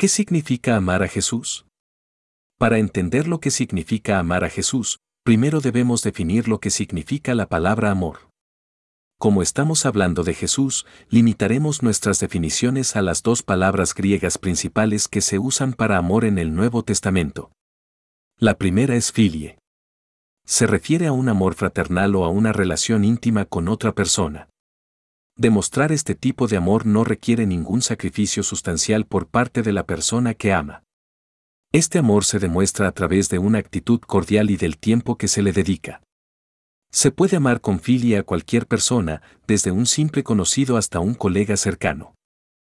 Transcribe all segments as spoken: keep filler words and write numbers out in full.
¿Qué significa amar a Jesús? Para entender lo que significa amar a Jesús, primero debemos definir lo que significa la palabra amor. Como estamos hablando de Jesús, limitaremos nuestras definiciones a las dos palabras griegas principales que se usan para amor en el Nuevo Testamento. La primera es filie. Se refiere a un amor fraternal o a una relación íntima con otra persona. Demostrar este tipo de amor no requiere ningún sacrificio sustancial por parte de la persona que ama. Este amor se demuestra a través de una actitud cordial y del tiempo que se le dedica. Se puede amar con filia a cualquier persona, desde un simple conocido hasta un colega cercano.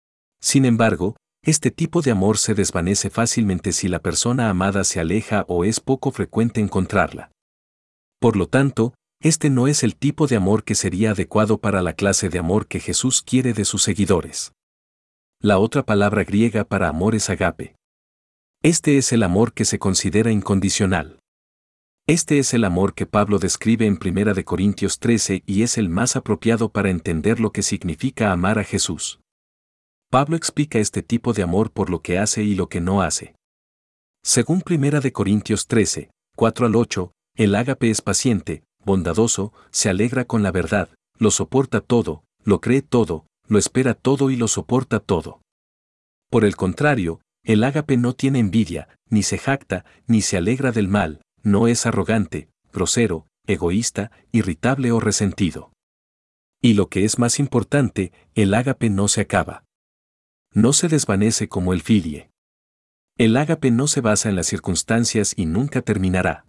Sin embargo, este tipo de amor se desvanece fácilmente si la persona amada se aleja o es poco frecuente encontrarla. Por lo tanto, este no es el tipo de amor que sería adecuado para la clase de amor que Jesús quiere de sus seguidores. La otra palabra griega para amor es agape. Este es el amor que se considera incondicional. Este es el amor que Pablo describe en primera de Corintios trece y es el más apropiado para entender lo que significa amar a Jesús. Pablo explica este tipo de amor por lo que hace y lo que no hace. Según primera de Corintios trece, cuatro al ocho, el ágape es paciente, bondadoso, se alegra con la verdad, lo soporta todo, lo cree todo, lo espera todo y lo soporta todo. Por el contrario, el ágape no tiene envidia, ni se jacta, ni se alegra del mal, no es arrogante, grosero, egoísta, irritable o resentido. Y lo que es más importante, el ágape no se acaba. No se desvanece como el filie. El ágape no se basa en las circunstancias y nunca terminará.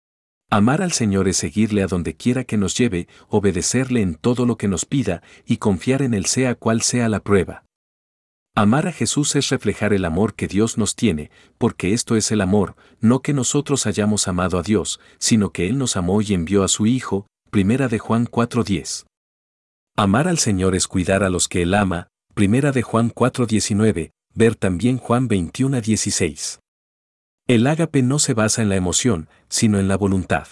Amar al Señor es seguirle a donde quiera que nos lleve, obedecerle en todo lo que nos pida y confiar en Él sea cual sea la prueba. Amar a Jesús es reflejar el amor que Dios nos tiene, porque esto es el amor, no que nosotros hayamos amado a Dios, sino que Él nos amó y envió a su Hijo, primera de Juan cuatro diez. Amar al Señor es cuidar a los que Él ama, primera de Juan cuatro diecinueve, ver también Juan veintiuno dieciséis. El ágape no se basa en la emoción, sino en la voluntad.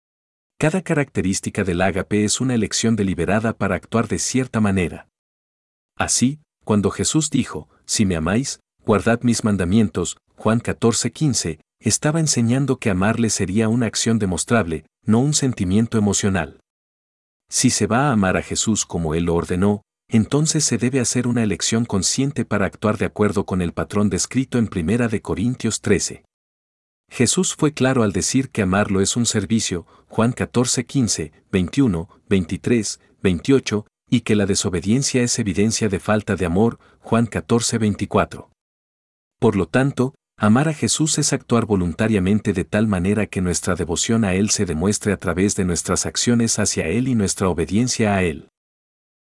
Cada característica del ágape es una elección deliberada para actuar de cierta manera. Así, cuando Jesús dijo, si me amáis, guardad mis mandamientos, Juan catorce quince, estaba enseñando que amarle sería una acción demostrable, no un sentimiento emocional. Si se va a amar a Jesús como Él lo ordenó, entonces se debe hacer una elección consciente para actuar de acuerdo con el patrón descrito en primera de Corintios trece. Jesús fue claro al decir que amarlo es un servicio, Juan catorce quince, veintiuno, veintitrés, veintiocho, y que la desobediencia es evidencia de falta de amor, Juan catorce veinticuatro. Por lo tanto, amar a Jesús es actuar voluntariamente de tal manera que nuestra devoción a Él se demuestre a través de nuestras acciones hacia Él y nuestra obediencia a Él.